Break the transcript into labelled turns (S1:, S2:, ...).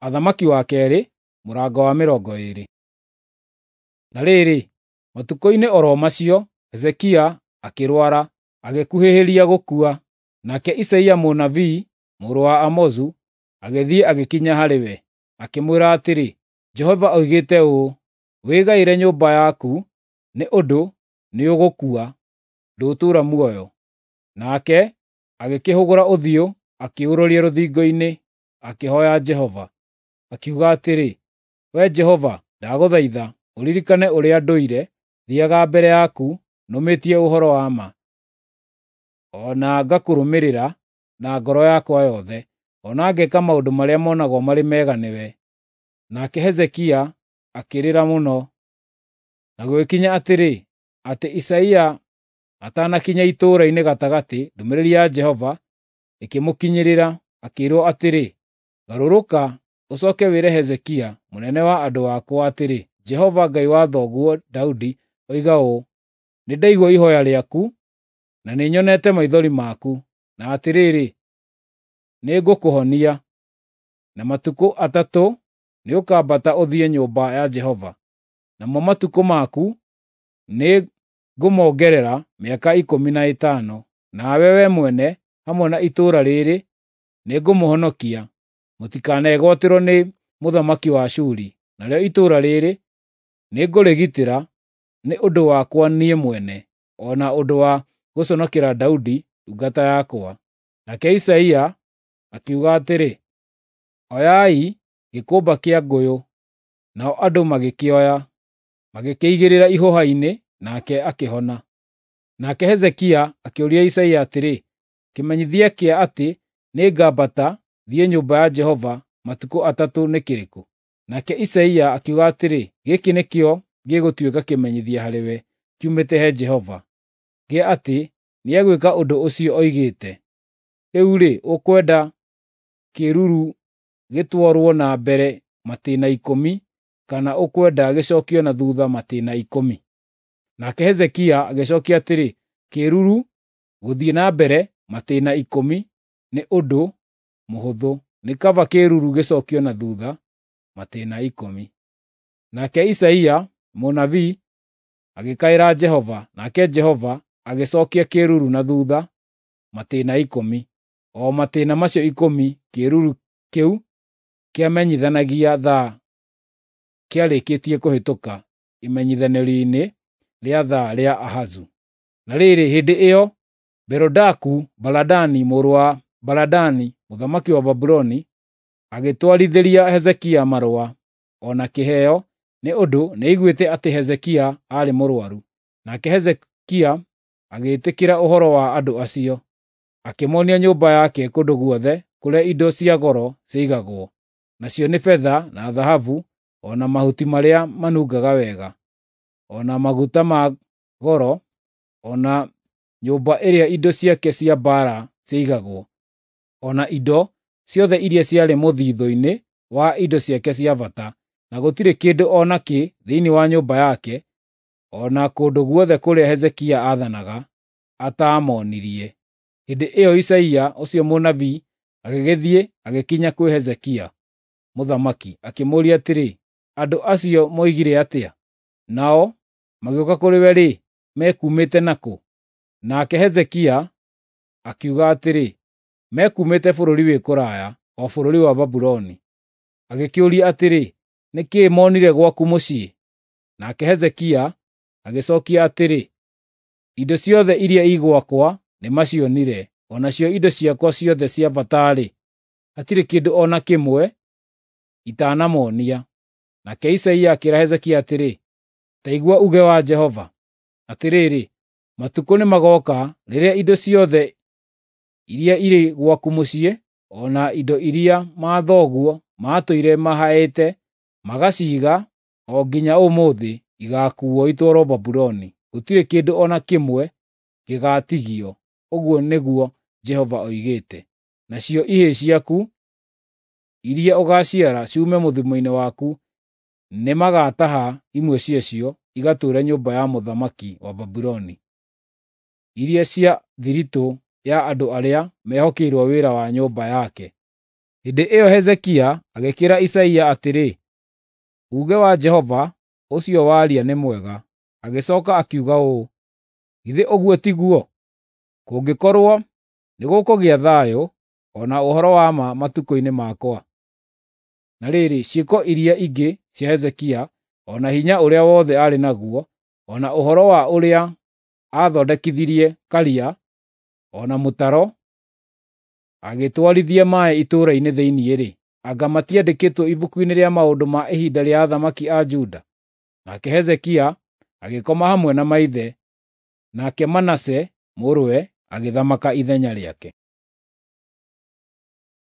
S1: Athamaki wa kerĩ, mũrango wa 20. Na rĩrĩ, matukũ-inĩ oro macio, Hezekia akĩrwara, agĩkuhĩhĩria gũkua, nake Isaia mũnabii, mũrũ wa Amozu, agĩthiĩ agĩkinya harĩ we, akĩmwĩra atĩrĩ, Jehova oigĩte ũũ, wĩgaĩre nyũmba yaku, nĩ ũndũ nĩũgũkua, ndũtũũra muoyo. Nake agĩkĩhũgũra ũthiũ, akĩũroria rũthingo-inĩ, akĩhooya Jehova, akiuga atĩrĩ, Wee Jehova, ndagũthaitha, ũririkane ũrĩa ndũire, thiaga mbere yaku, nũmĩtie ũhoro wa ma, o na ngakũrũmĩrĩra na ngoro yakwa yothe, o na ngeka maũndũ marĩa monagwo marĩ mega nĩwe. Nake Hezekia akĩrĩra mũno, na gũgĩkinya atĩrĩ, atĩ Isaia atanakinya itũũra-inĩ gatagatĩ, ndũmĩrĩri ya Jehova ĩkĩmũkinyĩrĩra, akĩĩrwo atĩrĩ, garũrũka, ũcooke wĩre Hezekia, mũnene wa andũ akwa atĩrĩ, Jehova Ngai wa thoguo Daudi oiga ũũ, nĩndaigua ihooya rĩaku, na nĩnyonete maithori maku, na atĩrĩrĩ, nĩngũkũhonia. Na matukũ atatũ nĩũkambata ũthiĩ nyũmba ya Jehova, namo matukũ maku nĩngũmongerera mĩaka 15, nawe we mwene hamwe na itũũra rĩrĩ nĩngũmũhonokia, mũtikanegwatĩrwo nĩ mũthamaki wa Ashuri, narĩo itũũra rĩrĩ nĩngũrĩgitĩra nĩ ũndũ wakwa niĩ mwene, o na ũndũ wa gũconokera Daudi ndungata yakwa. Nake Isaia akiuga atĩrĩ, oyai gĩkũmba kĩa ngũyũ. Nao andũ magĩkĩoya, magĩkĩigĩrĩra ihũha-inĩ, nake akĩhona. Nake Hezekia akĩũria Isaia atĩrĩ, kĩmenyithia kĩa atĩ nĩngambata thiĩ nyũmba ya Jehova matukũ atatũ nĩ kĩrĩkũ? Nake Isaia akiuga atĩrĩ, gĩkĩ nĩkĩo gĩgũtuĩka kĩmenyithia harĩwe kiumĩte he Jehova, gĩa atĩ nĩegwĩka ũndũ ũcio oigĩte. Rĩu-rĩ, ũkwenda kĩĩruru gĩtwarwo na mbere matĩĩna 10, kana ũkwenda gĩcookio na thuutha matĩĩna 10? Nake Hezekia agĩcookia atĩrĩ, kĩĩruru gũthiĩ na mbere matĩĩna 10 nĩ ũndũ mũhũthũ, nĩ kaba kĩĩruru gĩcookio na thuutha matĩĩna 10. Nake Isaia mũnabii agĩkaĩra Jehova, nake Jehova agĩcookia kĩĩruru na thuutha matĩĩna 10. O matĩĩna macio 10 kĩĩruru kĩu kĩamenyithanagia thaa kĩarĩkĩtie kũhĩtũka imenyithanĩrio-inĩ rĩa thaa rĩa Ahazu. Na rĩrĩ, hĩndĩ ĩyo Berodaku-Baladani mũrũ wa Baladani mũthamaki wa Babuloni agĩtwarithĩria Hezekia marũa o na kĩheo, nĩ ũndũ nĩaiguĩte atĩ Hezekia aarĩ mũrũaru. Nake Hezekia agĩĩtĩkĩra ũhoro wa andũ acio, akĩmonia nyũmba yake kũndũ guothe kũrĩa indo cia goro ciaigagwo, nacio nĩ betha na thahabu, o na mahuti marĩa manungaga wega, o na maguta ma goro, o na nyũmba ĩrĩa indo ciake cia mbaara ciaigagwo, o na indo ciothe iria ciarĩ mũthiithũ-inĩ wa indo ciake cia bata, na gũtirĩ kĩndũ o nakĩ thĩinĩ wa nyũmba yake, o na kũndũ guothe kũrĩa Hezekia aathanaga, ataamonirie. Hĩndĩ ĩyo Isaia ũcio mũnabii agĩgĩthiĩ agĩkinya kwĩ Hezekia mũthamaki, akĩmũũria atĩrĩ, andũ acio moigire atĩa? Nao magĩũka kũrĩ we-rĩ, mekumĩte nakũ? Nake Hezekia akiuga atĩrĩ, mekumĩte bũrũri wĩ kũraya, o bũrũri wa Babuloni. Agĩkĩũria atĩrĩ, nĩ kĩĩ monire gwaku mũciĩ? Nake Hezekia agĩcookia atĩrĩ, indo ciothe iria igwakwa nĩmacionire, o nacio indo ciakwa ciothe cia bata-rĩ, hatirĩ kĩndũ o na kĩmwe itanamonia. Nake Isaia akĩĩra Hezekia atĩrĩ, ta igua uge wa Jehova, atĩrĩrĩ, matukũ nĩmagooka rĩrĩa indo ciothe iria irĩ gwaku mũciĩ, o na indo iria mathoguo maatũire mahaĩte magaciiga o nginya ũmũthĩ, igaakuuo itwarwo Babuloni. Gũtirĩ kĩndũ o na kĩmwe gĩgaatigio, ũguo nĩguo Jehova oigĩte. Nacio ihĩĩ ciaku iria ũgaaciara ciume mũthiimo-inĩ waku nĩmagataha imwe ciacio igatũũre nyũmba ya mũthamaki wa Babuloni, iria cia thiritũ ya andũ arĩa mehokeirwo wĩra wa nyũmba yake. Hĩndĩ ĩyo Hezekia agĩkĩra Isaia atĩrĩ, uuge wa Jehova ũcio waria nĩ mwega. Agĩcooka akiuga ũũ, githĩ ũguo tiguo? Kũngĩkorwo nĩ gũkũgĩa thayũ, o na ũhoro wa ma matukũ-inĩ makwa. Na rĩrĩ, ciĩko iria ingĩ cia Hezekia, o na hinya ũrĩa wothe arĩ naguo, o na ũhoro wa ũrĩa aathondekithirie Karia, o na mũtaro, agĩtwarithia maaĩ itũũra-inĩ thĩinĩ-rĩ, anga matiandĩkĩtwo ibuku-inĩ rĩa maũndũ ma ihinda rĩa athamaki a Juda? Nake Hezekia agĩkoma hamwe na maithe, nake Manase mũrũwe agĩthamaka ithenya rĩake.